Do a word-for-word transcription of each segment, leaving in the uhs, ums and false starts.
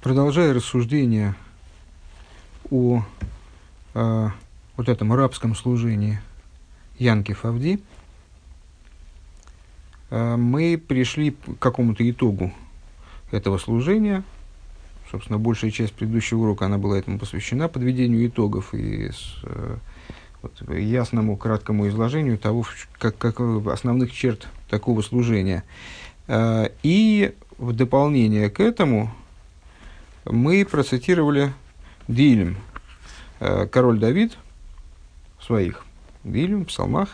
Продолжая рассуждение о э, вот этом рабском служении Янки Фавди, э, мы пришли к какому-то итогу этого служения. Собственно, большая часть предыдущего урока она была этому посвящена, подведению итогов и с, э, вот, ясному, краткому изложению того, как, как основных черт такого служения. Э, и в дополнение к этому мы процитировали Дилем, король Давид в своих Дилем, псалмах.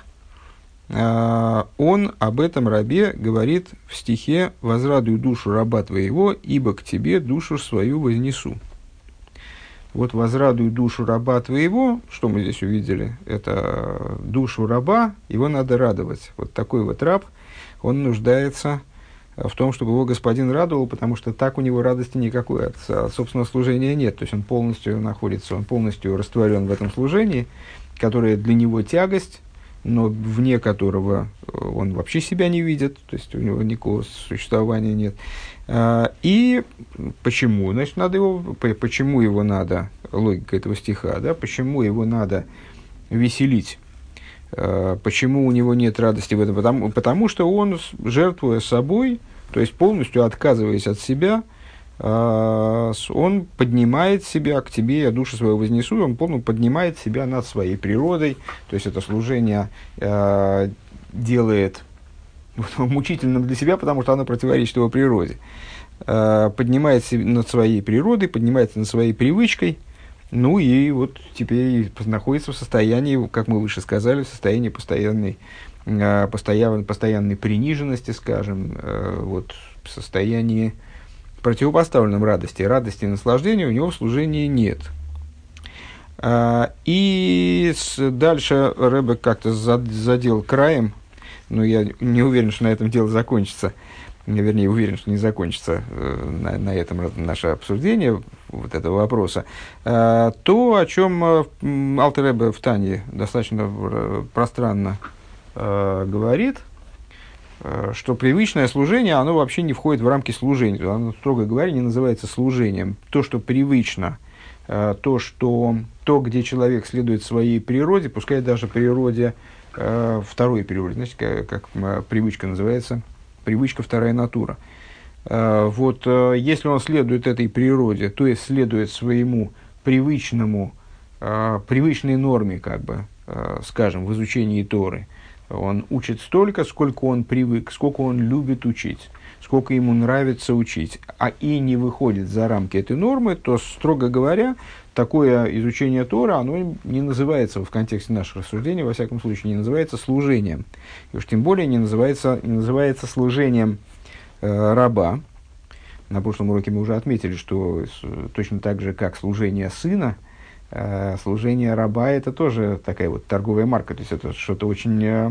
Он об этом рабе говорит в стихе «Возрадуй душу раба твоего, ибо к тебе душу свою вознесу». Вот «возрадуй душу раба твоего», что мы здесь увидели, это душу раба, его надо радовать. Вот такой вот раб, он нуждается в том, чтобы его господин радовал, потому что так у него радости никакой от, от собственного служения нет. То есть он полностью находится, он полностью растворен в этом служении, которое для него тягость, но вне которого он вообще себя не видит, то есть у него никакого существования нет. И почему? Значит, надо его, почему его надо, логика этого стиха, да, почему его надо веселить? Почему у него нет радости в этом? Потому, потому что он, жертвуя собой, то есть полностью отказываясь от себя, он поднимает себя к тебе, я душу свою вознесу, он полностью поднимает себя над своей природой, то есть это служение делает мучительным для себя, потому что оно противоречит его природе. Поднимает себя над своей природой, поднимается над своей привычкой. Ну и вот теперь находится в состоянии, как мы выше сказали, в состоянии постоянной, постоянной, постоянной приниженности, скажем, вот, в состоянии противопоставленном радости. Радости и наслаждения у него в служении нет. И дальше Ребе как-то задел краем, но я не уверен, что на этом дело закончится. Вернее, уверен, что не закончится на, на этом наше обсуждение вот этого вопроса, то, о чем Алтер Ребе в Тане достаточно пространно говорит, что привычное служение, оно вообще не входит в рамки служения. Оно, строго говоря, не называется служением. То, что привычно, то, что, то, где человек следует своей природе, пускай даже природе, второй природе, знаете, как, как привычка называется, привычка вторая натура. Вот если он следует этой природе, то есть следует своему привычному, привычной норме, как бы, скажем, в изучении Торы, он учит столько, сколько он привык, сколько он любит учить, сколько ему нравится учить, а и не выходит за рамки этой нормы, то, строго говоря, такое изучение Торы, оно не называется, в контексте наших рассуждений, во всяком случае, не называется служением. И уж тем более не называется, не называется служением э, раба. На прошлом уроке мы уже отметили, что точно так же, как служение сына, э, служение раба – это тоже такая вот торговая марка, то есть это что-то очень… Э,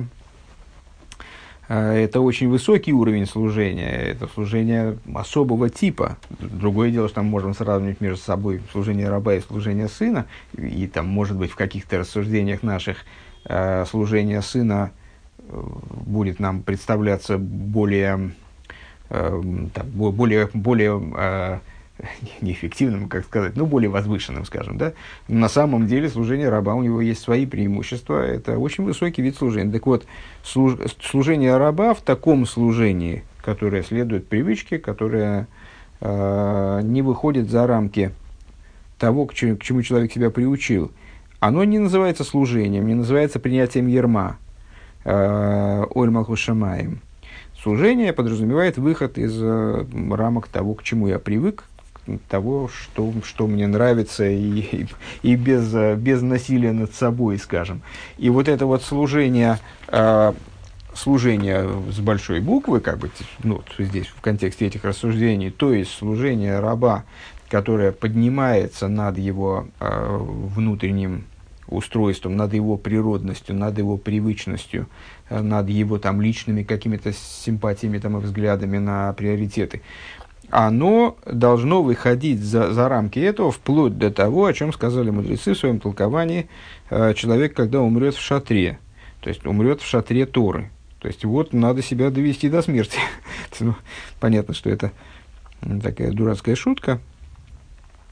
Это очень высокий уровень служения, это служение особого типа. Другое дело, что мы можем сравнивать между собой служение раба и служение сына, и там, может быть, в каких-то рассуждениях наших э, служение сына э, будет нам представляться более, э, так, более, более э, неэффективным, как сказать, ну, более возвышенным, скажем, да. На самом деле служение раба, у него есть свои преимущества, это очень высокий вид служения. Так вот, служ, служение раба в таком служении, которое следует привычке, которое э, не выходит за рамки того, к чему, к чему человек себя приучил, оно не называется служением, не называется принятием ярма, оль малхус шамаим. Служение подразумевает выход из э, рамок того, к чему я привык, того, что, что мне нравится, и, и, и без, без насилия над собой, скажем. И вот это вот служение, э, служение с большой буквы, как бы, ну, здесь в контексте этих рассуждений, то есть служение раба, которое поднимается над его э, внутренним устройством, над его природностью, над его привычностью, э, над его там личными какими-то симпатиями там, и взглядами на приоритеты, оно должно выходить за, за рамки этого вплоть до того, о чем сказали мудрецы в своем толковании, э, человек, когда умрет в шатре, то есть умрет в шатре Торы. То есть вот надо себя довести до смерти. Ну, понятно, что это такая дурацкая шутка,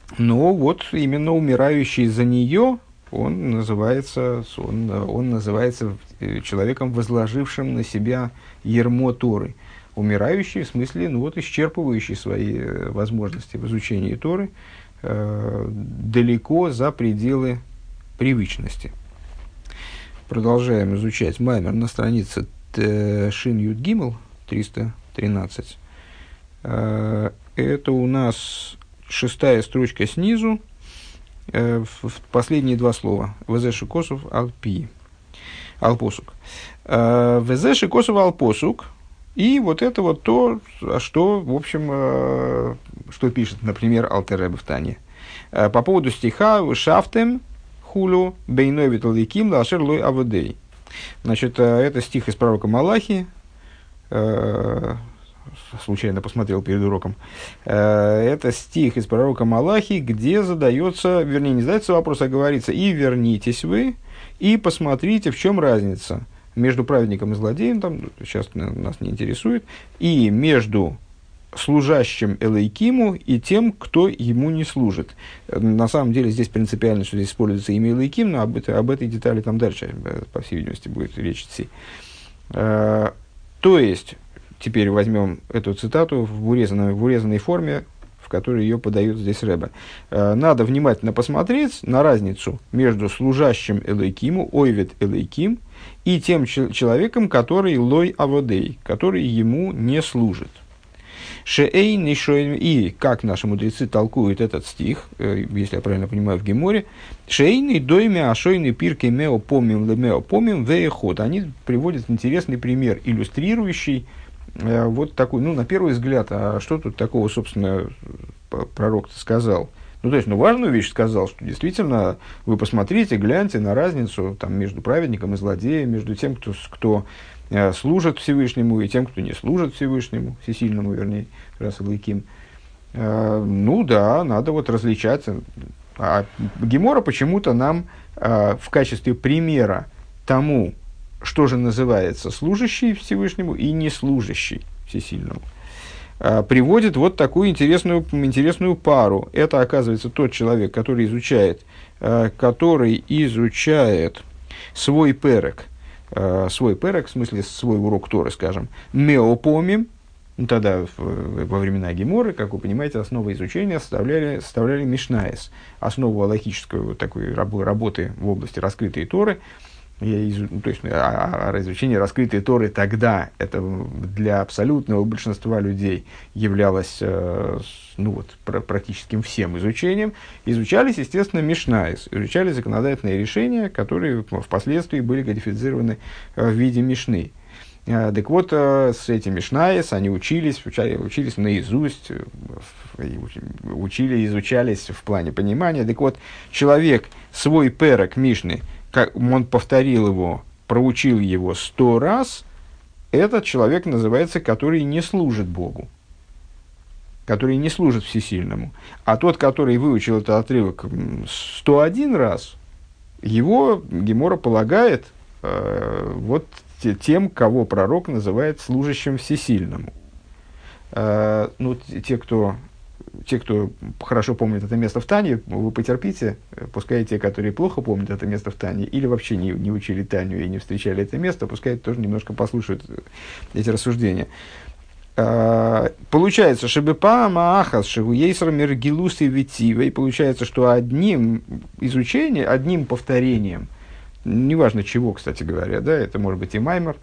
Но вот именно умирающий за нее, он называется, он, он называется человеком, возложившим на себя ярмо Торы. Умирающий, в смысле, ну вот, исчерпывающий свои возможности в изучении Торы э, далеко за пределы привычности. Продолжаем изучать Маймер на странице Шин Юд Гимел триста тринадцать. Э, это у нас шестая строчка снизу, э, в, в последние два слова. Везеши косов алпи. Алпосук. Э, Везеши косов алпосук. И вот это вот то, что, в общем, э, что пишет, например, Алтер Ребе в Тане. Э, по поводу стиха «Шафтем хулю бейной виталиким лашер лой аводей». Значит, э, это стих из пророка Малахи. Э, случайно посмотрел перед уроком. Э, это стих из пророка Малахи, где задается, вернее, не задается вопрос, а говорится: «И вернитесь вы, и посмотрите, в чем разница между праведником и злодеем», там, сейчас нас не интересует, «и между служащим Элейкиму и тем, кто ему не служит». На самом деле здесь принципиально, что здесь используется имя Элейким, но об, это, об этой детали там дальше, по всей видимости, будет речь идти. То есть, теперь возьмем эту цитату в урезанной, в урезанной форме, в которой ее подает здесь Ребе. Надо внимательно посмотреть на разницу между служащим Элейкиму, ойвет Элейким, и тем человеком, который лой аводей, который ему не служит. Шеэйн и шоин, и как наши мудрецы толкуют этот стих, если я правильно понимаю, в Геморе, шеэйн и дойме ашойны пирки мео помим лемео помим веехот. Они приводят интересный пример, иллюстрирующий э, вот такой, ну, на первый взгляд, а что тут такого, собственно, пророк-то сказал? Ну, то есть, ну, важную вещь сказал, что действительно вы посмотрите, гляньте на разницу там, между праведником и злодеем, между тем, кто, кто э, служит Всевышнему, и тем, кто не служит Всевышнему, всесильному, вернее, раз Элейким. Э, ну, да, надо вот различать. А Гемора почему-то нам э, в качестве примера тому, что же называется служащий Всевышнему и не служащий Всесильному, приводит вот такую интересную, интересную пару. Это, оказывается, тот человек, который изучает, который изучает свой перек, свой перек, в смысле свой урок Торы, скажем, меопомим. Ну, тогда, во времена Геморы, как вы понимаете, основу изучения составляли, составляли Мишнаес, основу алахической вот такой работы в области раскрытой Торы. Я, то есть, а, а изучение раскрытой Торы тогда, это для абсолютного большинства людей являлось э, ну, вот, пр- практически всем изучением. Изучались, естественно, Мишнаис, изучали законодательные решения, которые впоследствии были кодифицированы э, в виде Мишны. Э, так вот, э, с этим Мишнаис они учились, учали, учились наизусть, э, учили, изучались в плане понимания. Так вот, человек свой перек Мишны, как он повторил его, проучил его сто раз, этот человек называется, который не служит Богу, который не служит Всесильному. А тот, который выучил этот отрывок сто один раз, его Гемора полагает э, вот тем, кого пророк называет служащим Всесильному. Э, ну, те, кто... Те, кто хорошо помнит это место в Тане, вы потерпите, пускай те, которые плохо помнят это место в Тане, или вообще не, не учили Таню и не встречали это место, пускай тоже немножко послушают эти рассуждения. А, получается, шебепа маахас шевуейсер мергилус и витивей, получается, что одним изучением, одним повторением, неважно чего, кстати говоря, да, это может быть и маймер,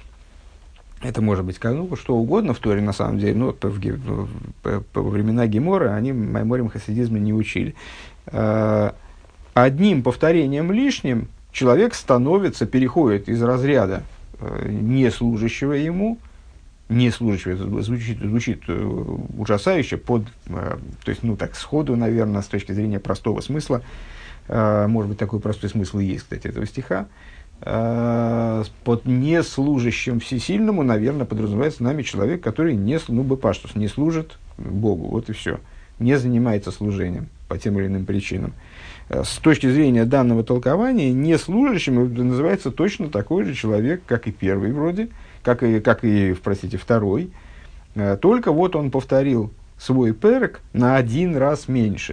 это может быть ну, что угодно в Торе, на самом деле, но по, по, по, по времена Гемора они майморим хасидизма не учили. А, одним повторением лишним человек становится, переходит из разряда а, неслужащего ему, неслужащего, это звучит, звучит ужасающе, под, а, то есть, ну так, сходу, наверное, с точки зрения простого смысла, а, может быть, такой простой смысл и есть, кстати, этого стиха, под неслужащим всесильному, наверное, подразумевается нами человек, который не, ну, бепаштус, не служит Богу, вот и все, не занимается служением по тем или иным причинам. С точки зрения данного толкования, неслужащим называется точно такой же человек, как и первый вроде, как и, как и простите, второй, только вот он повторил свой перек на один раз меньше.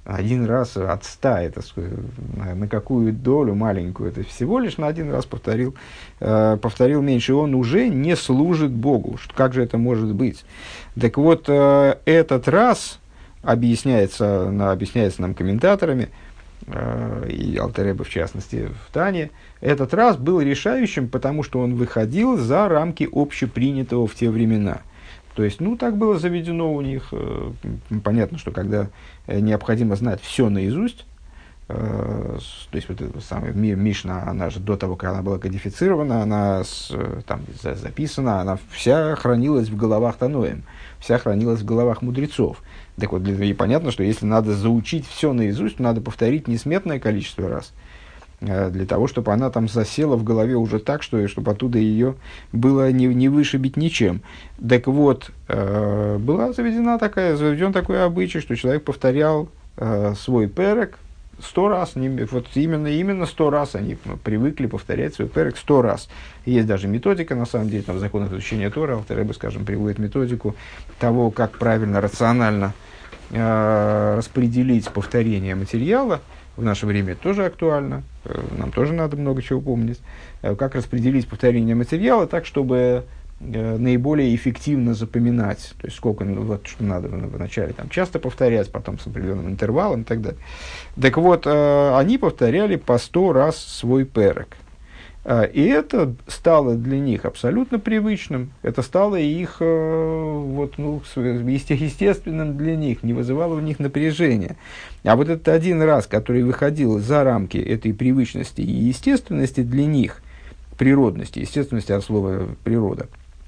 один раз от ста, это на, на какую долю маленькую, это всего лишь на один раз повторил, э, повторил меньше, он уже не служит Богу. Как же это может быть? Так вот, э, этот раз объясняется, на, объясняется нам комментаторами, э, и Алтер Ребе в частности в Тане, этот раз был решающим, потому что он выходил за рамки общепринятого в те времена. То есть, ну, так было заведено у них. Понятно, что когда необходимо знать все наизусть, э, то есть, вот эта самая Мишна, она же до того, как она была кодифицирована, она с, там записана, она вся хранилась в головах Таноим, вся хранилась в головах мудрецов. Так вот, и понятно, что если надо заучить все наизусть, то надо повторить несметное количество раз, для того, чтобы она там засела в голове уже так, что, чтобы оттуда ее было не, не вышибить ничем. Так вот, э, была заведена такая, заведен такой обычай, что человек повторял э, свой перек сто раз, не, вот именно, именно сто раз они привыкли повторять свой перек сто раз. Есть даже методика, на самом деле, там в законах изучения Торы, Алтер Ребе, скажем, приводит методику того, как правильно, рационально э, распределить повторение материала. В наше время это тоже актуально, нам тоже надо много чего помнить. Как распределить повторение материала так, чтобы наиболее эффективно запоминать. То есть, сколько, ну, вот, что надо вначале там, часто повторять, потом с определенным интервалом и так далее. Так вот, они повторяли по сто раз свой перек. И это стало для них абсолютно привычным, это стало их, вот, ну, естественным для них, не вызывало в них напряжения. А вот этот один раз, который выходил за рамки этой привычности и естественности для них, природности, естественности от слова природа,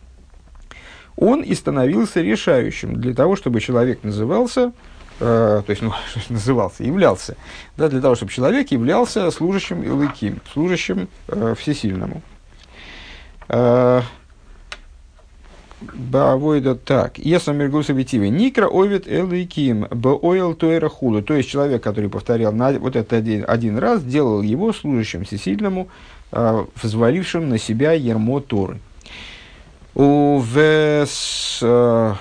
он и становился решающим для того, чтобы человек назывался, Uh, то есть, ну, назывался, являлся, да, для того, чтобы человек являлся служащим Элоким, служащим uh, Всесильному. Баавойда так. Если мергуса витивы никра овет Элоким баойл туэра хулу. То есть, человек, который повторял на, вот это один, один раз, делал его служащим Всесильному, uh, взвалившим на себя ярмо Торы. Увес... Uh,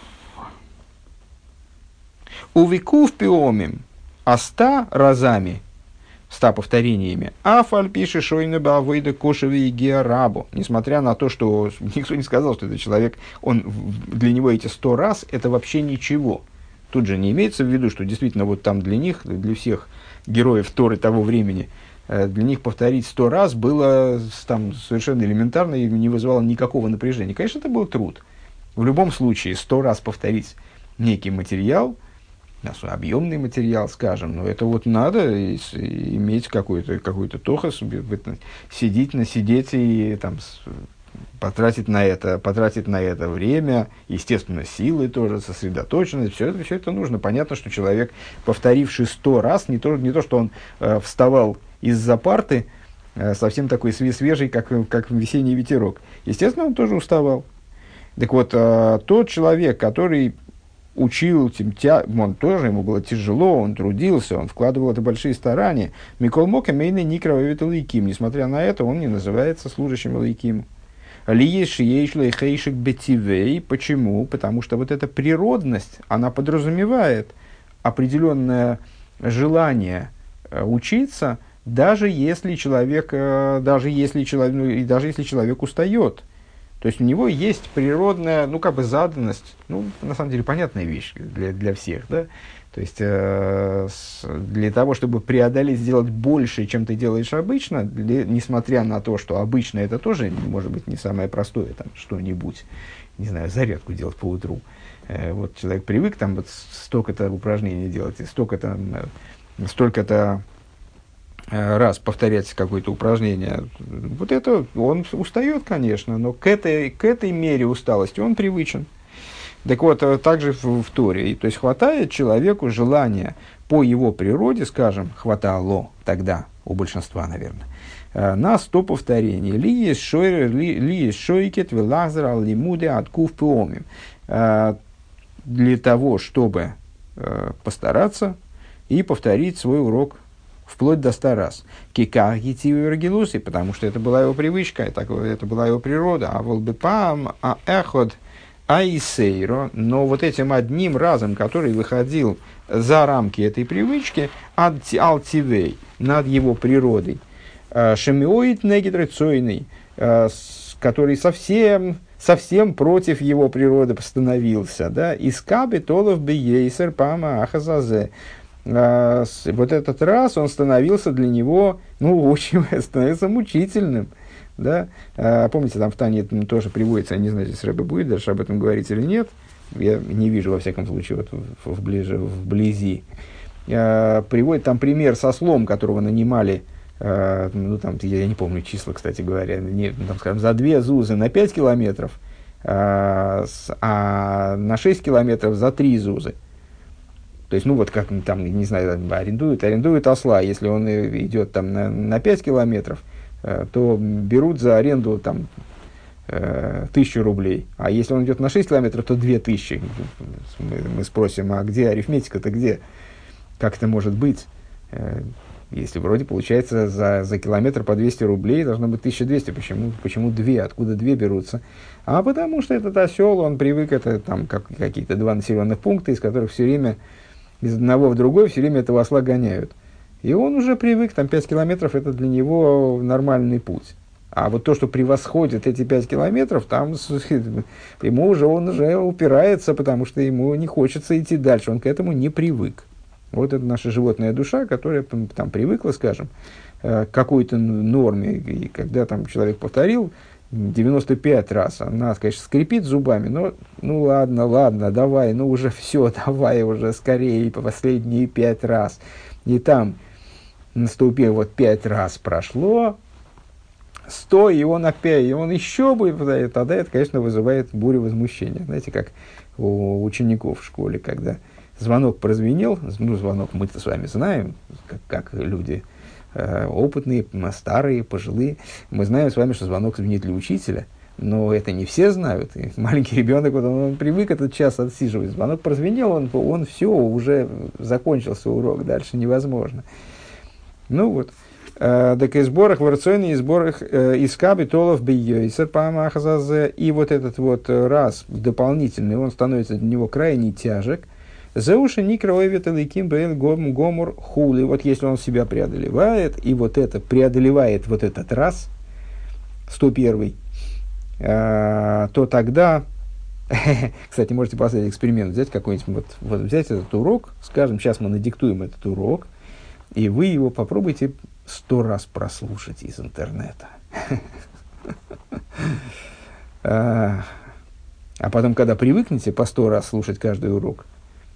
Увекув пиомим, а ста разами, ста повторениями, афаль пишет шойна баавойда кошевый георабу. Несмотря на то, что никто не сказал, что этот человек, он, для него эти сто раз, это вообще ничего. Тут же не имеется в виду, что действительно вот там для них, для всех героев Торы того времени, для них повторить сто раз было там совершенно элементарно и не вызывало никакого напряжения. Конечно, это был труд. В любом случае, сто раз повторить некий материал, объемный материал, скажем, но это вот надо иметь какой-то, какой-то тохос, сидеть, насидеть и там, потратить, на это, потратить на это время, естественно, силы тоже, сосредоточенность, все это, все это нужно. Понятно, что человек, повторивший сто раз, не то, не то что он э, вставал из-за парты, э, совсем такой свежий, как, как весенний ветерок. Естественно, он тоже уставал. Так вот, э, тот человек, который учил, он тоже, ему было тяжело, он трудился, он вкладывал это большие старания. Микол Мока Мейны Никровит Элейким. Несмотря на это, он не называется служащим Элейким. Лиеш Ейшлей Хейшик Бетивей. Почему? Потому что вот эта природность, она подразумевает определенное желание учиться, даже если человек, даже если человек, ну, и даже если человек устает. То есть у него есть природная, ну, как бы заданность, ну, на самом деле, понятная вещь для, для всех, да? То есть э, с, для того, чтобы преодолеть, сделать больше, чем ты делаешь обычно, для, несмотря на то, что обычно это тоже, может быть, не самое простое, там, что-нибудь, не знаю, зарядку делать по утру. Э, вот человек привык там вот столько-то упражнений делать, и столько-то, э, столько-то раз повторять какое-то упражнение, вот это он устает, конечно, но к этой, к этой мере усталости он привычен. Так вот, также в, в Торе, то есть хватает человеку желания по его природе, скажем, хватало тогда, у большинства, наверное, на сто повторений. Ли есть шойкет велазер ал лимуде откув пеомим. Для того, чтобы постараться и повторить свой урок вплоть до ста раз. Киках гитивы рагилуси, потому что это была его привычка, это, это была его природа. А волбепам, а эход Аисейро, но вот этим одним разом, который выходил за рамки этой привычки, алтивей, над его природой, шемиоид негидрацойный, который совсем, совсем против его природы становился, да, искаби толов бейсер пама ахазазе. Вот этот раз он становился для него, ну, очень становился мучительным. Да? А, помните, там в Тане тоже приводится, я не знаю, здесь Рэбе будет даже об этом говорить или нет, я не вижу, во всяком случае, вот в, в, ближе, вблизи. А, приводит там пример со ослом, которого нанимали, а, ну, там, я не помню числа, кстати говоря, не, там, скажем, за две зузы на пять километров, а, с, а на шесть километров за три зузы. То есть, ну, вот как там, не знаю, арендуют, арендуют осла, если он идет там на, на пять километров, то берут за аренду там тысячу рублей. А если он идет на шесть километров, то две тысячи. Мы, мы спросим, а где арифметика-то, где? Как это может быть? Если вроде получается за, за километр по двести рублей, должно быть тысяча двести. Почему, почему две? Откуда две берутся? А потому что этот осел, он привык, это там как, какие-то два населенных пункта, из которых все время, из одного в другой, все время этого осла гоняют. И он уже привык, там пять километров это для него нормальный путь. А вот то, что превосходит эти пять километров, там ему уже, он уже упирается, потому что ему не хочется идти дальше, он к этому не привык. Вот это наша животная душа, которая там привыкла, скажем, к какой-то норме. И когда там человек повторил девяносто пять раз, она, конечно, скрипит зубами, но ну ладно, ладно, давай, ну уже все, давай уже скорее, по последние пять раз. И там наступил, вот пять раз прошло, сто, и он опять, и он еще будет, тогда это, конечно, вызывает бурю возмущения. Знаете, как у учеников в школе, когда звонок прозвенел, ну, звонок мы-то с вами знаем, как, как люди э, опытные, старые, пожилые, мы знаем с вами, что звонок звенит для учителя, но это не все знают. И маленький ребенок, вот он, он привык этот час отсиживать, звонок прозвенел, он, он все, уже закончился урок, дальше невозможно. Ну вот, так и сборах в рационе, и сборах искаби толов бейойсер памахазазе, и вот этот вот раз дополнительный, он становится для него крайне тяжек. Зеуши никроевит эликим бэйл гомур хули. Вот если он себя преодолевает, и вот это преодолевает вот этот раз, сто первый, то тогда, кстати, можете поставить эксперимент, взять какой-нибудь, вот, вот взять этот урок, скажем, сейчас мы надиктуем этот урок, и вы его попробуйте сто раз прослушать из интернета. А потом, когда привыкнете по сто раз слушать каждый урок,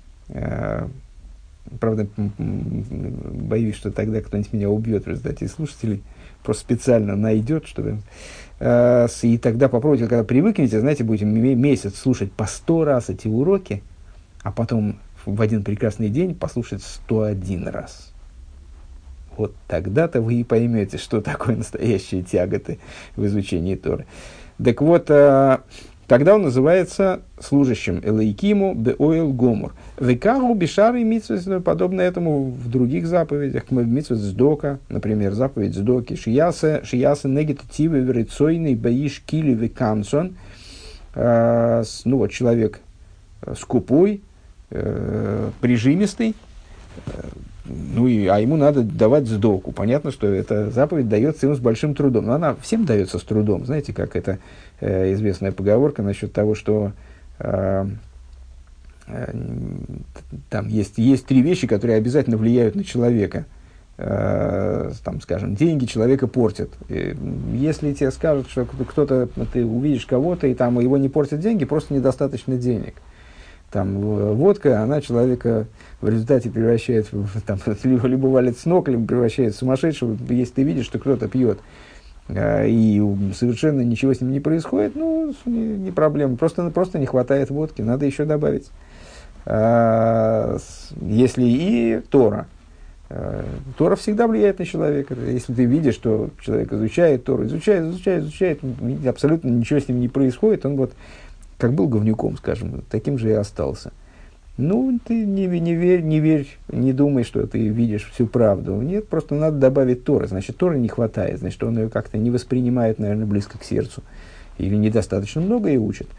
правда, боюсь, что тогда кто-нибудь меня убьет в результате слушателей, просто специально найдет, чтобы... И тогда попробуйте, когда привыкнете, знаете, будете месяц слушать по сто раз эти уроки, а потом в один прекрасный день послушать сто один раз. Вот тогда-то вы и поймете, что такое настоящие тяготы в изучении Торы. Так вот, тогда он называется служащим Элейкиму беойл гомор. Векару бишары митцвот, подобно этому в других заповедях, митцвот сдока, например, заповедь сдоки, шияса, шияса негативы верицойный баиш кили векансон. Ну вот человек скупой, прижимистый, ну и, а ему надо давать сдоку. Понятно, что эта заповедь дается ему с большим трудом. Но она всем дается с трудом. Знаете, как это э, известная поговорка насчет того, что э, э, там есть, есть три вещи, которые обязательно влияют на человека. Э, там, скажем, деньги человека портят. И если тебе скажут, что кто-то, ты увидишь кого-то, и там его не портят деньги, просто недостаточно денег. Там водка, она человека в результате превращает, в, там, либо, либо валит с ног, либо превращает в сумасшедшего. Если ты видишь, что кто-то пьет, э, и совершенно ничего с ним не происходит, ну, не, не проблема. Просто, просто не хватает водки, надо еще добавить. А, если и Тора. А, Тора всегда влияет на человека. Если ты видишь, что человек изучает Тору, изучает, изучает, изучает, абсолютно ничего с ним не происходит, он вот как был говнюком, скажем, таким же и остался. Ну, ты не, не верь, не верь, не думай, что ты видишь всю правду. Нет, просто надо добавить Торы. Значит, Торы не хватает, значит, он ее как-то не воспринимает, наверное, близко к сердцу. Или недостаточно много и учит.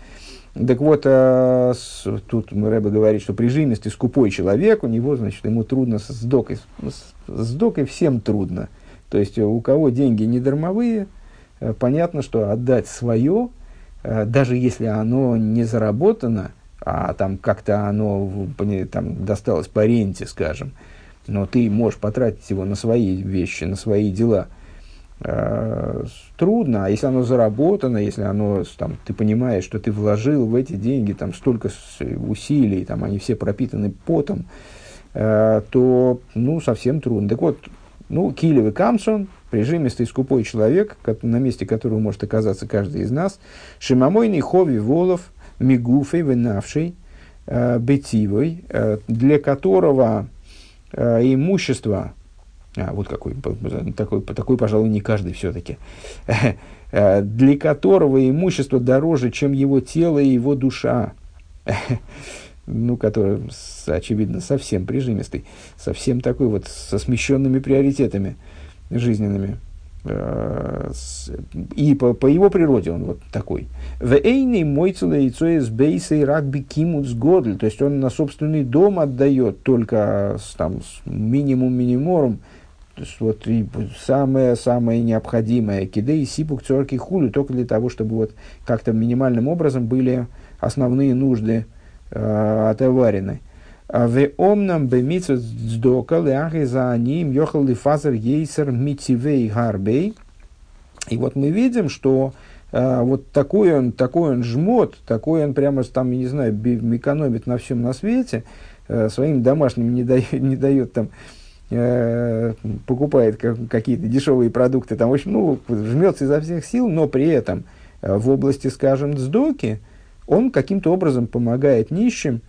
Так вот, э, с, тут Рэбе говорит, что прижимистый, скупой человек, у него, значит, ему трудно с сдокой. С, с сдокой всем трудно. То есть, у кого деньги не дармовые, э, понятно, что отдать свое, э, даже если оно не заработано, а там как-то оно там, досталось по ренте, скажем, но ты можешь потратить его на свои вещи, на свои дела, э, трудно. А если оно заработано, если оно, там, ты понимаешь, что ты вложил в эти деньги там, столько усилий, там, они все пропитаны потом, э, то ну, совсем трудно. Так вот, ну, Килев и Камсон, прижимистый, скупой человек, на месте которого может оказаться каждый из нас, Шимамойный Хови Волов, Мигуфей, Венавший, э, Бетивой, э, для которого э, имущество, а, вот какой, такой, такой, пожалуй, не каждый все-таки, э, для которого имущество дороже, чем его тело и его душа, ну, который, очевидно, совсем прижимистый, совсем такой вот, со смещенными приоритетами жизненными. И по, по его природе он вот такой. То есть он на собственный дом отдает только там, минимум миниморум, то есть вот самое-самое необходимое, кидей сипук цорки хули, только для того, чтобы вот как-то минимальным образом были основные нужды э, отоварены. В омнам бемитсу дздока ляхи за ним ехал ли фазер ейсер митивей гарбей. И вот мы видим, что э, вот такой он, такой он жмот, такой он прямо там, я не знаю, экономит на всем на свете, э, своим домашним не дает, не дает там, э, покупает как, какие-то дешевые продукты, там, в общем, ну, жмется изо всех сил, но при этом э, в области, скажем, дздоки он каким-то образом помогает нищим,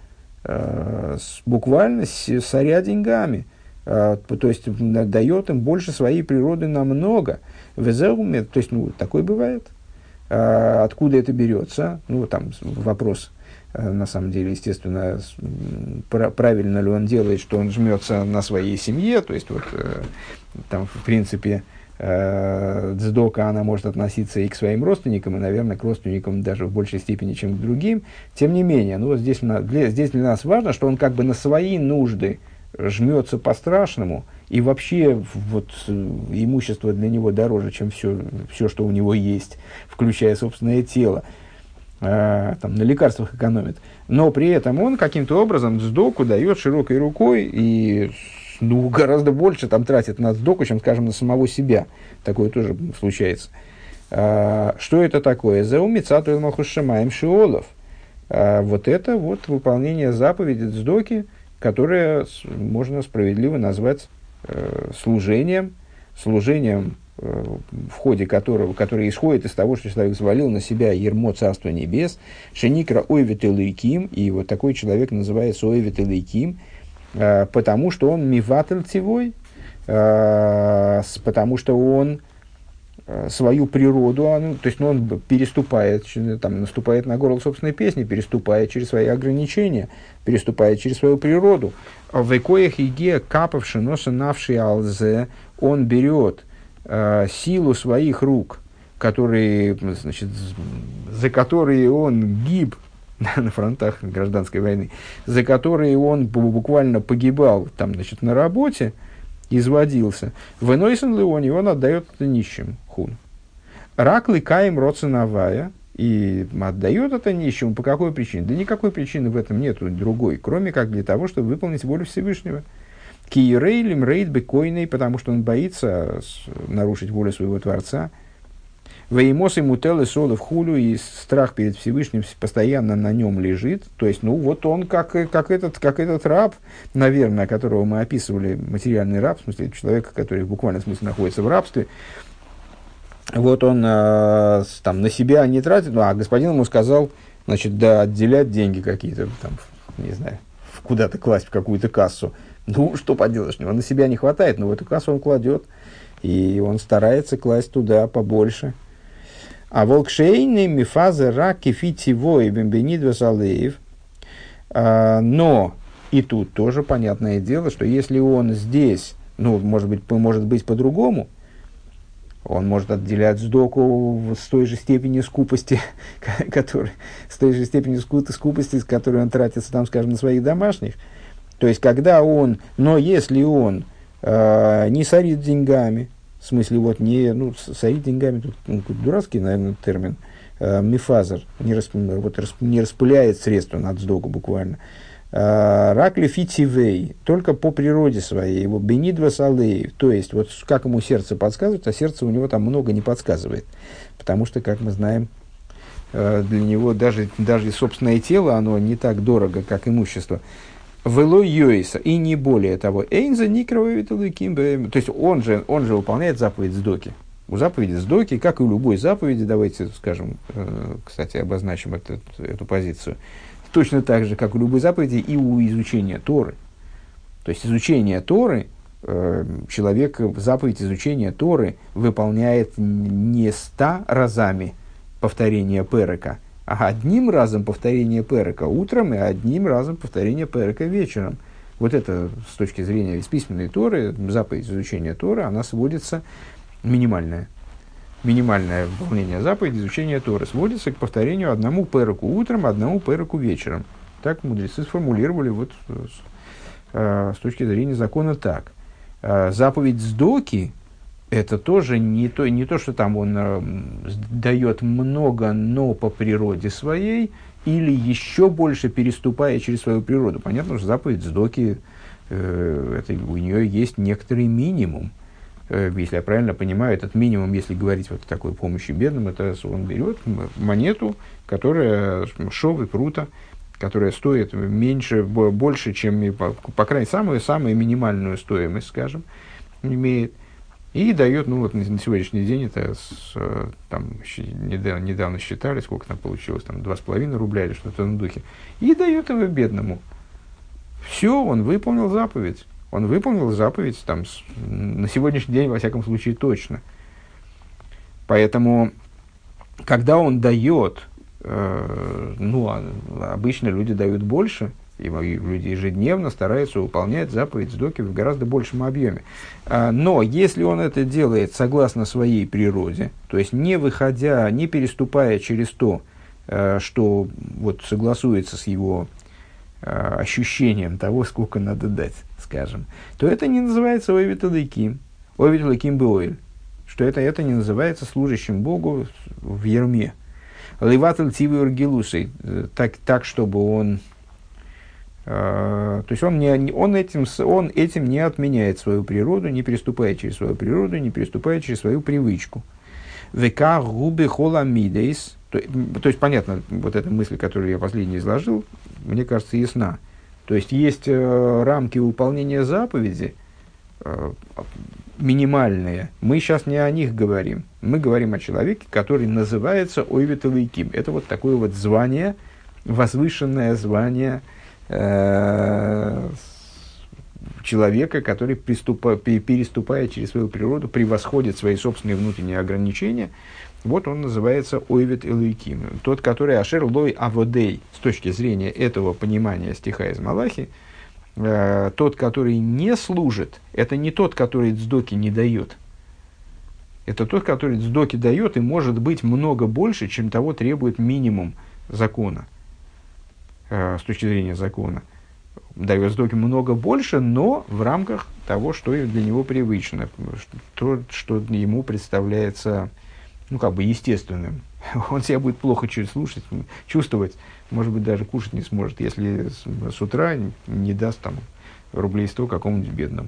буквально соря деньгами, то есть дает им больше своей природы намного. То есть, ну, такое бывает. Откуда это берется? Ну, там вопрос, на самом деле, естественно, правильно ли он делает, что он жмется на своей семье, то есть, вот, там, в принципе, дздока, она может относиться и к своим родственникам, и, наверное, к родственникам даже в большей степени, чем к другим. Тем не менее, ну, вот здесь, для, здесь для нас важно, что он как бы на свои нужды жмется по-страшному, и вообще вот, имущество для него дороже, чем все, все, что у него есть, включая собственное тело. Э, там, на лекарствах экономит. Но при этом он каким-то образом дздоку дает широкой рукой и ну, гораздо больше там тратит на сдоку, чем, скажем, на самого себя. Такое тоже случается. А, что это такое? Заумицату махушамаем шиолов. А, вот это вот выполнение заповеди сдоки, которое можно справедливо назвать э, служением, служением, э, в ходе которого, которое исходит из того, что человек взвалил на себя ярмо Царства Небес, шеникра ойвет элейким, и вот такой человек называется ойвет элейким, потому что он миватель тивой, потому что он свою природу, он, то есть ну, он переступает, там, наступает на горло собственной песни, переступает через свои ограничения, переступает через свою природу. В экоях иге капавши носа навши алзе, он берет э, силу своих рук, которые, значит, за которые он гиб на фронтах гражданской войны, за которые он буквально погибал там, значит, на работе, изводился. В Энойсен Леоне он отдает это нищим. Хун. Рак ликаем роценовая, и отдает это нищему по какой причине? Да никакой причины в этом нет другой, кроме как для того, чтобы выполнить волю Всевышнего. Киерейлем рейд бекойный, потому что он боится нарушить волю своего Творца. Веймос и мутелы солы в хулю, и страх перед Всевышним постоянно на нем лежит. То есть, ну, вот он как, как, этот, как этот раб, наверное, которого мы описывали, материальный раб, в смысле, человека, который в буквальном смысле находится в рабстве. Вот он э, там на себя не тратит, а господин ему сказал, значит, да, отделять деньги какие-то, там, не знаю, куда-то класть в какую-то кассу. Ну, что поделаешь, у него на себя не хватает, но в эту кассу он кладет, и он старается класть туда побольше. А волкшейный мифаза раки фитивой бембенидвес алеев. Но и тут тоже понятное дело, что если он здесь, ну, может быть, может быть по-другому, Он может отделять сдоку с той же степенью скупости, который, с той же степенью скупости, с которой он тратится, там, скажем, на своих домашних. То есть, когда он, но если он э, не сорит деньгами, в смысле, вот не, ну, сорит деньгами, тут ну, дурацкий, наверное, термин, э, мифазер, не, расп, вот, расп, не распыляет средства над сдоку буквально. Ракли фитивей, только по природе своей, его бенидва салей, то есть, вот как ему сердце подсказывает, а сердце у него там много не подсказывает, потому что, как мы знаем, для него даже, даже собственное тело, оно не так дорого, как имущество. Вело йойса, и не более того, эйнза никровый кимбе, то есть, он же, он же выполняет заповедь сдоки. У заповеди сдоки, как и у любой заповеди, давайте скажем, кстати, обозначим эту, эту позицию, точно так же, как у любой заповеди, и у изучения Торы. То есть, изучение Торы, э, человек заповедь изучения Торы выполняет не ста разами повторения перека, а одним разом повторения перека утром и одним разом повторения перека вечером. Вот это, с точки зрения из письменной Торы, заповедь изучения Торы, она сводится минимальная. Минимальное выполнение заповеди изучения Торы сводится к повторению одному переку утром, одному переку вечером. Так мудрецы сформулировали вот с, э, с точки зрения закона так. Э, заповедь сдоки – это тоже не то, не то, что там он э, дает много, но по природе своей, или еще больше переступая через свою природу. Понятно, что заповедь сдоки, э, это, у нее есть некоторый минимум. Если я правильно понимаю, этот минимум, если говорить вот о такой помощи бедным, это он берет монету, которая шов и прута, которая стоит меньше, больше, чем, по, по крайней мере, самую, самую минимальную стоимость, скажем, имеет, и дает, ну вот на, на сегодняшний день, это с, там, недавно, недавно считали, сколько там получилось, там два с половиной рубля или что-то на духе, и дает его бедному. Все, он выполнил заповедь. Он выполнил заповедь там, с, на сегодняшний день, во всяком случае, точно. Поэтому, когда он дает, э, ну, а, обычно люди дают больше, и люди ежедневно стараются выполнять заповедь сдоки в гораздо большем объеме. А, но если он это делает согласно своей природе, то есть не выходя, не переступая через то, э, что вот, согласуется с его э, ощущением того, сколько надо дать, скажем, то это не называется ойвет элоким, ойвет элоким беоэль, что это, это не называется служащим Богу в ярме. Леватель тивы ургилусой, так, так, чтобы он, э, то есть он, не, он, этим, он этим не отменяет свою природу, не переступает через свою природу, не переступает через свою привычку. Века губы холамидейс, то, то есть, понятно, вот эта мысль, которую я последний изложил, мне кажется, ясна. То есть, есть э, рамки выполнения заповеди, э, минимальные. Мы сейчас не о них говорим. Мы говорим о человеке, который называется ойвет элоким. Это вот такое вот звание, возвышенное звание э, человека, который, приступа, переступая через свою природу, превосходит свои собственные внутренние ограничения. Вот он называется ойвет элоким. Тот, который ашер лой аводей, с точки зрения этого понимания стиха из Малахи, э, тот, который не служит, это не тот, который цдоки не дает. Это тот, который цдоки дает, и может быть много больше, чем того требует минимум закона, э, с точки зрения закона. Дает цдоки много больше, но в рамках того, что для него привычно, то, что ему представляется, ну, как бы естественным. Он себя будет плохо слушать, чувствовать, может быть, даже кушать не сможет, если с, с утра не даст там рублей сто какому-нибудь бедному.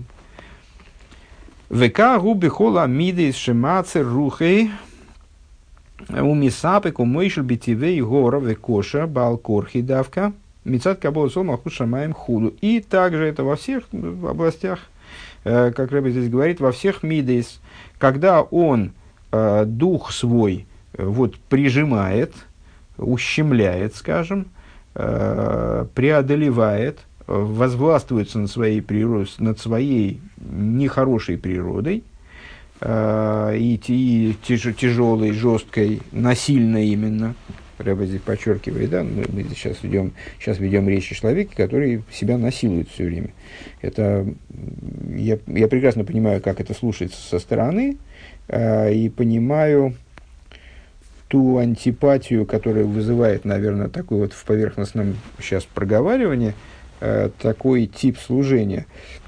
Века губи хола миды из шемацер рухей умисапек умышл битивей гора векоша балкорхи давка мицат кабол сол малхут шамаем худу. И также это во всех областях, как Рэбе здесь говорит, во всех мидейс, когда он дух свой вот, прижимает, ущемляет, скажем, преодолевает, возвластвуется над своей, природ, над своей нехорошей природой, и, и тяж, тяжелой, жесткой, насильной именно. Рэбе здесь подчеркивает, да, мы, мы сейчас, ведем, сейчас ведем речь о человеке, который себя насилует все время. Это я, я прекрасно понимаю, как это слушается со стороны, э, и понимаю ту антипатию, которая вызывает, наверное, такой вот в поверхностном сейчас проговаривании, э, такой тип служения.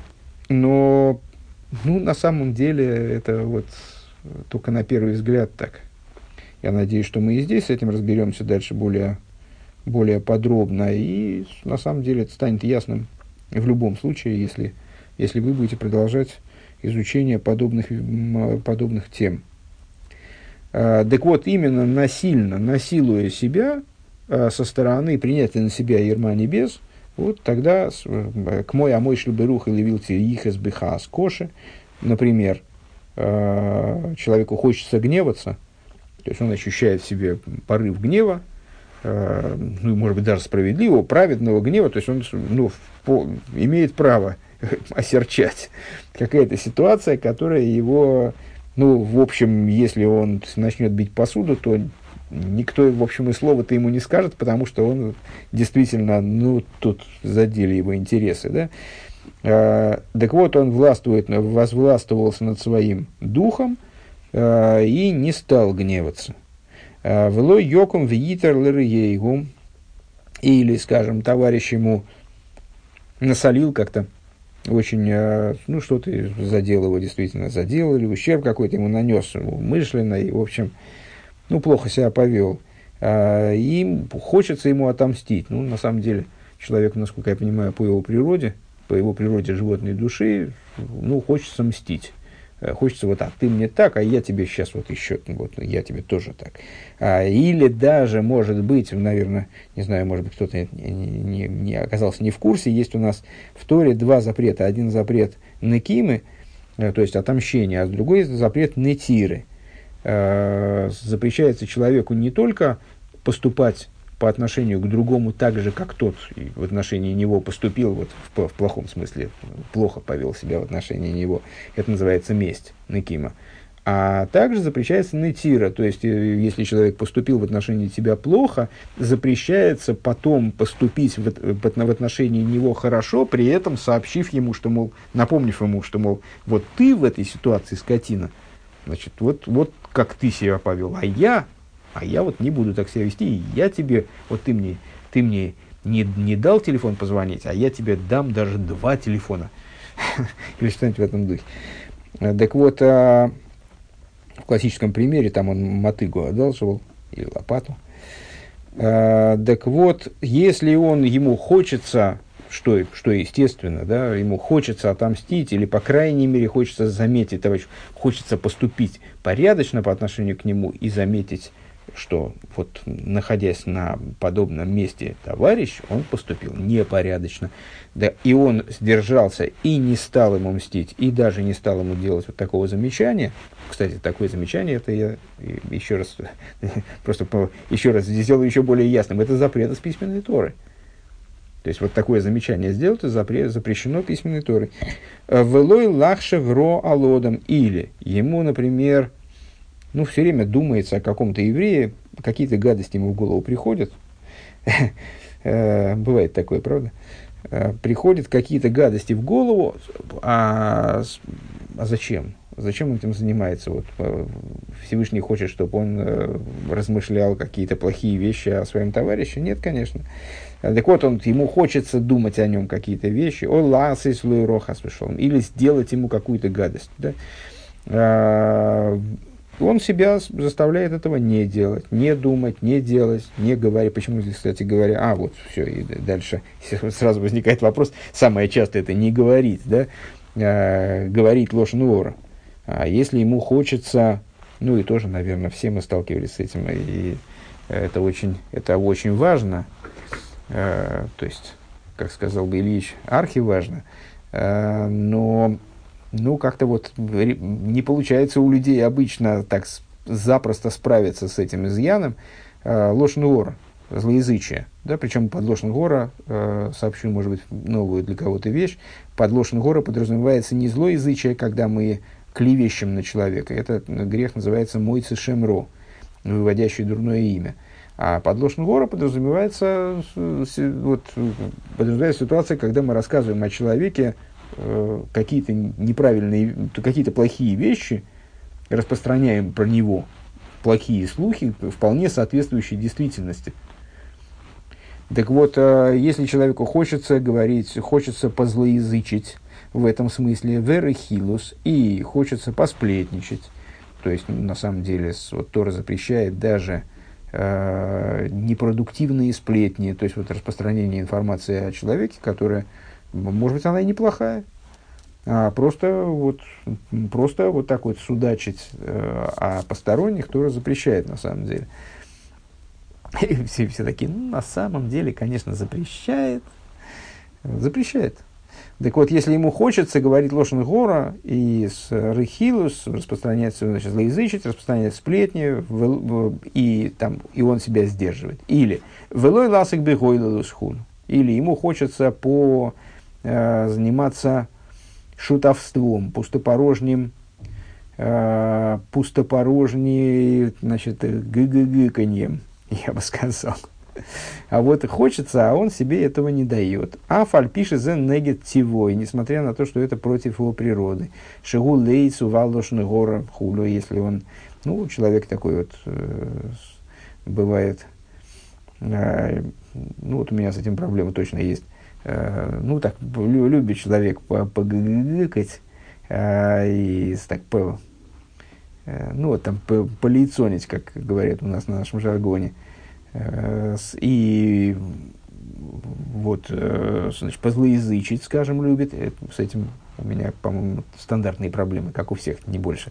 Но, ну, на самом деле, это вот только на первый взгляд так. Я надеюсь, что мы и здесь с этим разберемся дальше более, более подробно. И на самом деле это станет ясным в любом случае, если, если вы будете продолжать изучение подобных, подобных тем. А, так вот, именно насильно, насилуя себя а, со стороны принятия на себя ярма небес, вот тогда к мой амой шлюберух или вилти ихес бихас коши, например, а, человеку хочется гневаться, то есть он ощущает в себе порыв гнева, э, ну, может быть, даже справедливого, праведного гнева, то есть он ну, по, имеет право осерчать. Какая-то ситуация, которая его, ну, в общем, если он начнет бить посуду, то никто, в общем, и слова-то ему не скажет, потому что он действительно, ну, тут задели его интересы, да. Э, так вот, он властвует, возвластвовался над своим духом, и не стал гневаться. Вело йоком витер лерейгу, или, скажем, товарищ ему насолил как-то, очень, ну, что-то задел его, действительно задел, или ущерб какой-то ему нанес умышленно, и, в общем, ну, плохо себя повел. И хочется ему отомстить. Ну, на самом деле, человеку, насколько я понимаю, по его природе, по его природе животной души, ну, хочется мстить. Хочется вот, а ты мне так, а я тебе сейчас вот еще, вот я тебе тоже так. А, или даже, может быть, наверное, не знаю, может быть, кто-то не, не, не оказался не в курсе, есть у нас в Торе два запрета. Один запрет некимы, то есть отомщение, а другой запрет нетиры. А, запрещается человеку не только поступать по отношению к другому так же, как тот в отношении него поступил, вот в, в плохом смысле, плохо повел себя в отношении него. Это называется месть, некима. А также запрещается нетира, то есть, если человек поступил в отношении тебя плохо, запрещается потом поступить в, в, в отношении него хорошо, при этом сообщив ему, что, мол, напомнив ему, что, мол, вот ты в этой ситуации скотина, значит, вот, вот как ты себя повел, а я... А я вот не буду так себя вести, и я тебе, вот ты мне, ты мне не, не дал телефон позвонить, а я тебе дам даже два телефона. Или что-нибудь в этом духе. Так вот, в классическом примере, там он мотыгу одалживал, или лопату. Так вот, если он, ему хочется, что, что естественно, да, ему хочется отомстить, или, по крайней мере, хочется заметить, товарищ, хочется поступить порядочно по отношению к нему и заметить, что вот находясь на подобном месте товарищ, он поступил непорядочно. Да, и он сдержался и не стал ему мстить, и даже не стал ему делать вот такого замечания. Кстати, такое замечание, это я еще раз, просто еще раз сделаю еще более ясным, это запрет из письменной Торы. То есть, вот такое замечание сделать, это запрет, запрещено письменной Торой. «Велой лахше гро алодом», или ему, например, ну, все время думается о каком-то еврее, какие-то гадости ему в голову приходят. Бывает такое, правда? Приходят какие-то гадости в голову, а, а зачем? Зачем он этим занимается? Вот, Всевышний хочет, чтобы он размышлял какие-то плохие вещи о своем товарище? Нет, конечно. Так вот, он, ему хочется думать о нем какие-то вещи, о ласис луирохас вышел, или сделать ему какую-то гадость. Да? Он себя заставляет этого не делать, не думать, не делать, не говорить. Почему здесь, кстати говоря, а вот все, и дальше сразу возникает вопрос, самое частое это не говорить, да, а, говорить лошен вора. А если ему хочется, ну и тоже, наверное, все мы сталкивались с этим, и это очень, это очень важно, а, то есть, как сказал бы Ильич, архиважно, а, но... Ну, как-то вот не получается у людей обычно так запросто справиться с этим изъяном. Лошен вора, злоязычие. Да, причем под лошен вора, сообщу, может быть, новую для кого-то вещь, под лошен вора подразумевается не злоязычие, когда мы клевещем на человека. Это грех называется мойце шемро, выводящий дурное имя. А под лошен вора подразумевается, вот, подразумевается ситуация, когда мы рассказываем о человеке э, какие-то неправильные, какие-то плохие вещи, распространяем про него плохие слухи, вполне соответствующие действительности. Так вот, э, если человеку хочется говорить, хочется позлоязычить в этом смысле, верехилус, и хочется посплетничать, то есть, на самом деле, вот, Тора запрещает даже э, непродуктивные сплетни, то есть вот, распространение информации о человеке, которая, может быть, она и неплохая, а просто вот, просто вот так вот судачить э, о посторонних Тора запрещает на самом деле. И все, все такие, ну, на самом деле, конечно, запрещает. Запрещает. Так вот, если ему хочется говорить лошен гора и с рехилус, распространять, значит, злоязычить, распространять сплетни, в, и, там, и он себя сдерживает. Или велой ласик бегойлалус хун. Или ему хочется по, э, заниматься шутовством, пустопорожним, э, пустопорожней, значит, гы-гы-гыканьем, я бы сказал. А вот хочется, а он себе этого не дает. А фальпиши зен негет тивой, несмотря на то, что это против его природы. Шигу лейцу валдошны гора хулю, если он, ну, человек такой вот, э, бывает, э, ну, вот у меня с этим проблема точно есть. Э, ну, так, любит человек погыкать, э, и так, по, э, ну, вот там, полицонить, как говорят у нас на нашем жаргоне. И вот, значит, позлоязычить, скажем, любит. С этим у меня, по-моему, стандартные проблемы, как у всех, не больше.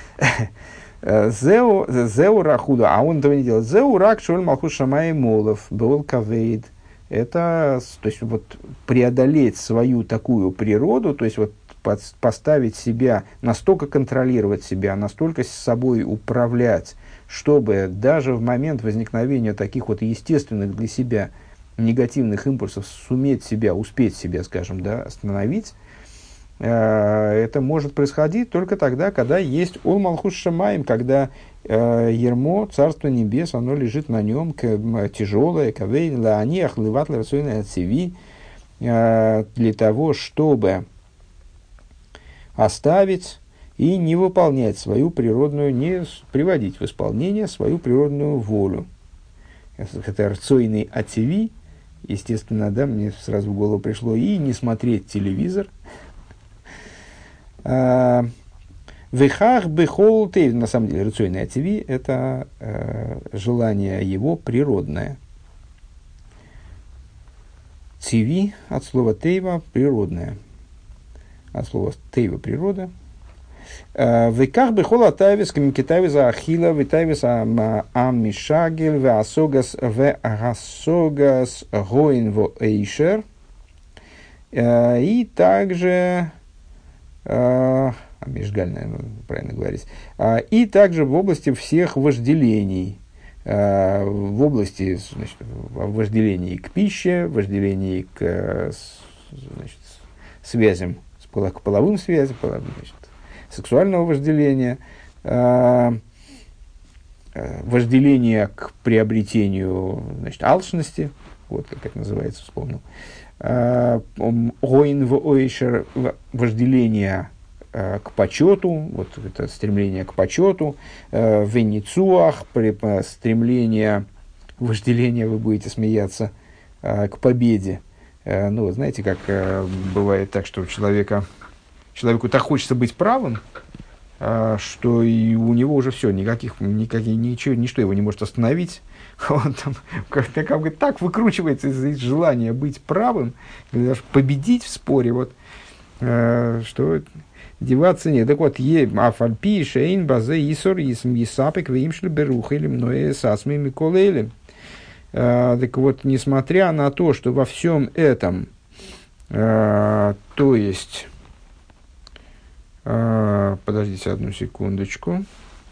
Зеу рахуда, а он этого не делает. Зеу рак шоль малхус шамай молов, был кавейд. Это, то есть, вот, преодолеть свою такую природу, то есть, вот, под, поставить себя, настолько контролировать себя, настолько с собой управлять, чтобы даже в момент возникновения таких вот естественных для себя негативных импульсов суметь себя, успеть себя, скажем, да, остановить, э, это может происходить только тогда, когда есть ол малхус шамаим, когда э, ермо, Царство Небес, оно лежит на нем, к, тяжелое, кавейн, лааниах, леват, ларсуйна, ациви, э, для того, чтобы оставить и не выполнять свою природную, не приводить в исполнение свою природную волю. Это рцойный ативи, естественно, да, мне сразу в голову пришло, и не смотреть телевизор. Вехах бехол тейв, на самом деле, рцойный ативи – это э, желание его природное. Тиви от слова тейва – природное. От слова тейва – природа. Веках бехола тайвис камикитависа ахила витависа амишагель веасогас веасогас гоин во эйшер. И также амишгаль, наверное, правильно говорить. И также в области всех вожделений, в области, значит, вожделений к пище, вожделений к, значит, связям, к половым связям, значит, сексуального вожделения, э, э, вожделения к приобретению, значит, алчности, вот как это называется, вспомнил, гоин в ойшер, вожделение э, к почету, вот это стремление к почету, э, в веницуах, стремление, вожделение, вы будете смеяться, э, к победе. Э, ну, знаете, как э, бывает так, что у человека Человеку так хочется быть правым, а, что и у него уже все, никаких, никаких, ничего, ничто его не может остановить. Он там как-то, как бы так выкручивается из, из желания быть правым, даже победить в споре, вот, а, что деваться нет. Так вот, афальпи, шейн, базе, исор, исм, исапек, вимшли, беруха, или мное, сасми, миколейли. Так вот, несмотря на то, что во всем этом, а, то есть... Uh, подождите одну секундочку.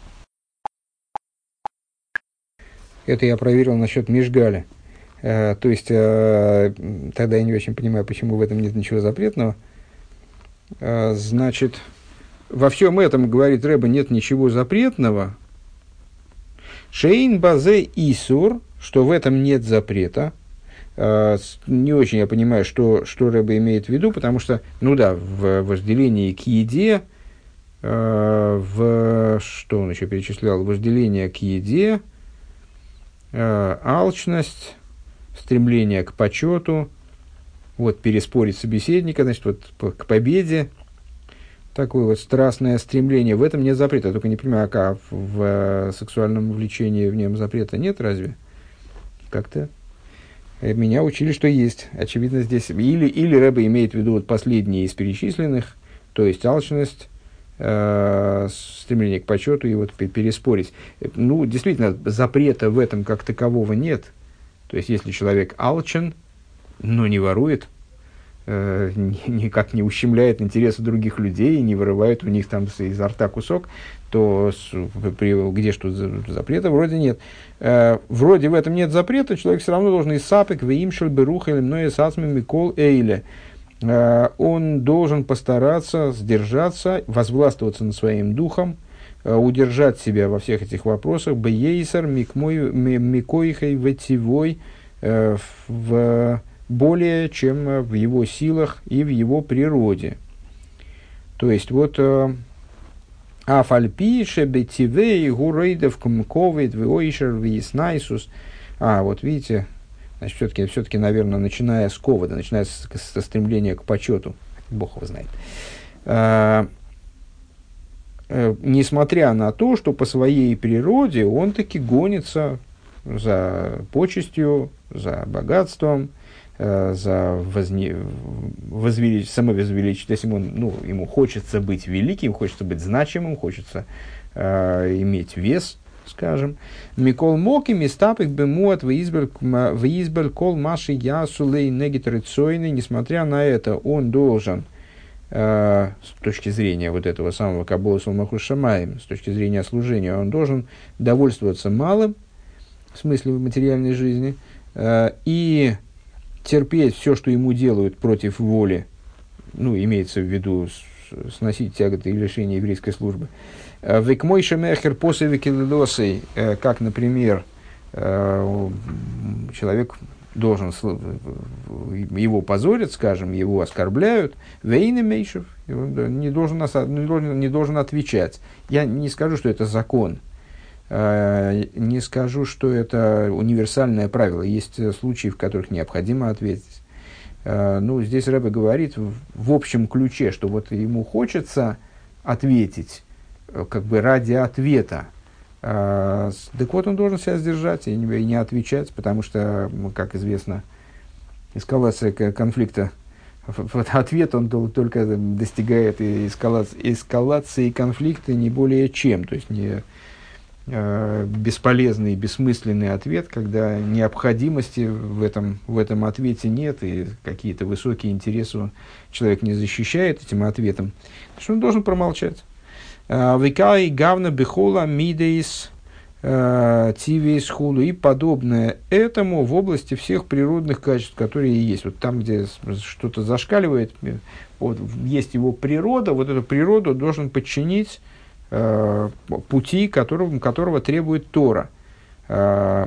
Это я проверил насчет Мишгаля. Uh, то есть, uh, тогда я не очень понимаю, почему в этом нет ничего запретного. Uh, значит, во всем этом, говорит Рэбе, нет ничего запретного. Шейн базе исур, что в этом нет запрета. Э, не очень я понимаю, что, что Рэбе имеет в виду, потому что, ну да, в вожделении к еде, э, в, что он еще перечислял, вожделение к еде, э, алчность, стремление к почету, вот, переспорить собеседника, значит, вот, по, к победе, такое вот страстное стремление. В этом нет запрета. Я только не понимаю, а в, в сексуальном влечении в нем запрета нет, разве? Как-то меня учили, что есть. Очевидно, здесь или, или Рэбе имеет в виду вот последние из перечисленных, то есть алчность, э, стремление к почету и вот переспорить. Ну, действительно, запрета в этом как такового нет. То есть, если человек алчен, но не ворует, э, ни, никак не ущемляет интересы других людей, не вырывает у них там изо рта кусок, то с, при, где что запрета вроде нет. Э, вроде в этом нет запрета, человек все равно должен исапек, веимшель, берух, или мной сасми, микол, эйле. Э, он должен постараться сдержаться, возвластвоваться над своим духом, э, удержать себя во всех этих вопросах, бейсер, микоихой, ветивой, э, в более чем в его силах и в его природе. То есть, вот Афальпи, Шебетивей, Гурейдов, Кумковит, Виоишер, Виеснайсус. А, вот видите, значит, все-таки, все-таки, наверное, начиная с ковода, начиная с, со стремления к почету, Бог его знает. А, э, несмотря на то, что по своей природе он таки гонится за почестью, за богатством, за возне... возвелич... самовозвеличить, если ему, ну, ему хочется быть великим, хочется быть значимым, хочется э, иметь вес, скажем. Микол моки мистапик бемуат выизбель кол маши ясулей негитрицойный. Несмотря на это, он должен, э, с точки зрения вот этого самого Кабола Солмаху Шамаем, с точки зрения служения, он должен довольствоваться малым, в смысле в материальной жизни, э, и терпеть все, что ему делают против воли, ну, имеется в виду с, сносить тяготы и лишения еврейской службы. Векмой шемехер после векилилосой, как, например, человек должен, его позорят, скажем, его оскорбляют, вейны мейшев, не должен, не, должен, не должен отвечать. Я не скажу, что это закон, не скажу, что это универсальное правило. Есть случаи, в которых необходимо ответить. Ну, здесь Рэбе говорит в, в общем ключе, что вот ему хочется ответить, как бы ради ответа. Так вот, он должен себя сдержать и не, и не отвечать, потому что, как известно, эскалация конфликта, ответ он только достигает эскалации, эскалации конфликта не более чем. То есть, не бесполезный, бессмысленный ответ, когда необходимости в этом, в этом ответе нет, и какие-то высокие интересы человек не защищает этим ответом, что он должен промолчать. Викай гавна бихола мидейс тивейс хулу и подобное этому в области всех природных качеств, которые есть. Вот там, где что-то зашкаливает, вот, есть его природа, вот эту природу должен подчинить пути, которого, которого требует Тора. То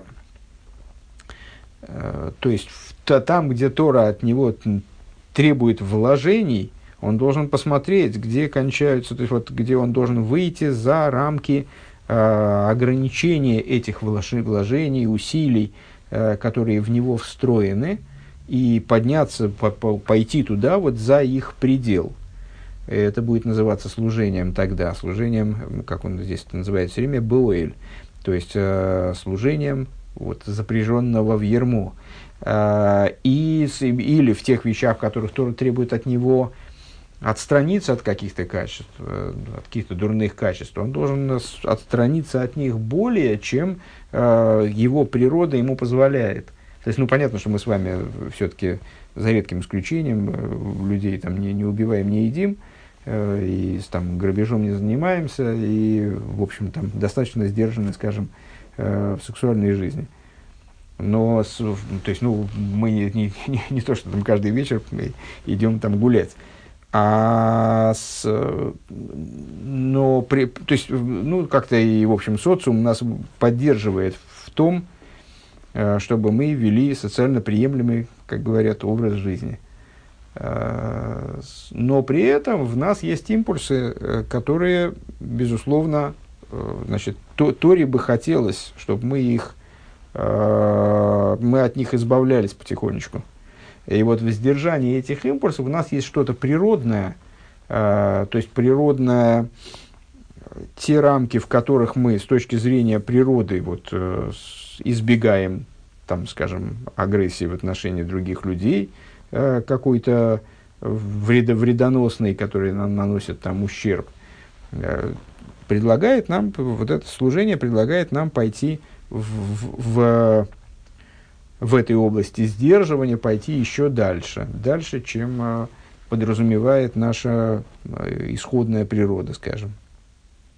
есть, там, где Тора от него требует вложений, он должен посмотреть, где кончаются, то есть, вот, где он должен выйти за рамки ограничения этих вложений, усилий, которые в него встроены, и подняться, по, по, пойти туда, вот за их предел. Это будет называться служением тогда, служением, как он здесь это называет все время, боэль, то есть э, служением вот, запряженного в ярмо. Э, и, или в тех вещах, в которых Тора требует от него отстраниться от каких-то качеств, э, от каких-то дурных качеств, он должен отстраниться от них более, чем э, его природа ему позволяет. То есть, ну, понятно, что мы с вами все-таки, за редким исключением, э, людей там не, не убиваем, не едим, и там, грабежом не занимаемся, и, в общем, там, достаточно сдержаны, скажем, э, в сексуальной жизни. Но, с, то есть, ну, мы не, не, не, не то, что там каждый вечер идем там гулять, а с, но, при, то есть, ну, как-то и, в общем, социум нас поддерживает в том, чтобы мы вели социально приемлемый, как говорят, образ жизни. Но при этом в нас есть импульсы, которые, безусловно, значит, Торе бы хотелось, чтобы мы, их, мы от них избавлялись потихонечку. И вот в сдержании этих импульсов у нас есть что-то природное, то есть природное, те рамки, в которых мы с точки зрения природы вот, избегаем, там, скажем, агрессии в отношении других людей, какой-то вредо, вредоносный, который нам наносит там ущерб, предлагает нам, вот это служение предлагает нам пойти в, в, в этой области сдерживания, пойти еще дальше, дальше, чем подразумевает наша исходная природа, скажем.